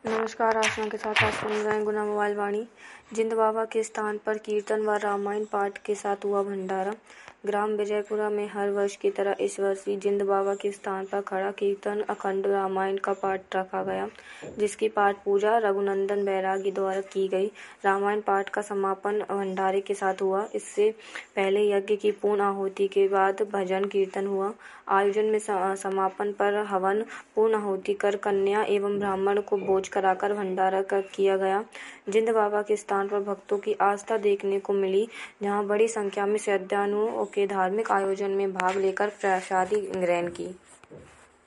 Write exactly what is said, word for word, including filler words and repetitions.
नमस्कार, आशा के साथ आप सुन रहे हैं गुना मोबाइल वाणी। जिंद बाबा के स्थान पर कीर्तन व रामायण पाठ के साथ हुआ भंडारा। ग्राम विजयपुरा में हर वर्ष की तरह इस वर्ष भी जिंद बाबा के स्थान पर खड़ा कीर्तन अखंड रामायण का पाठ रखा गया, जिसकी पाठ पूजा रघुनंदन बैरागी द्वारा की गई। रामायण पाठ का समापन भंडारे के साथ हुआ। इससे पहले यज्ञ की पूर्ण आहुति के बाद भजन कीर्तन हुआ। आयोजन में समापन पर हवन, पूर्ण आहुति कर कन्या एवं ब्राह्मण को भोज कराकर भंडारा कर किया गया। जिंद बाबा के स्थान पर भक्तों की आस्था देखने को मिली, जहां बड़ी संख्या में श्रद्धालुओं के धार्मिक आयोजन में भाग लेकर प्रसादी ग्रहण की।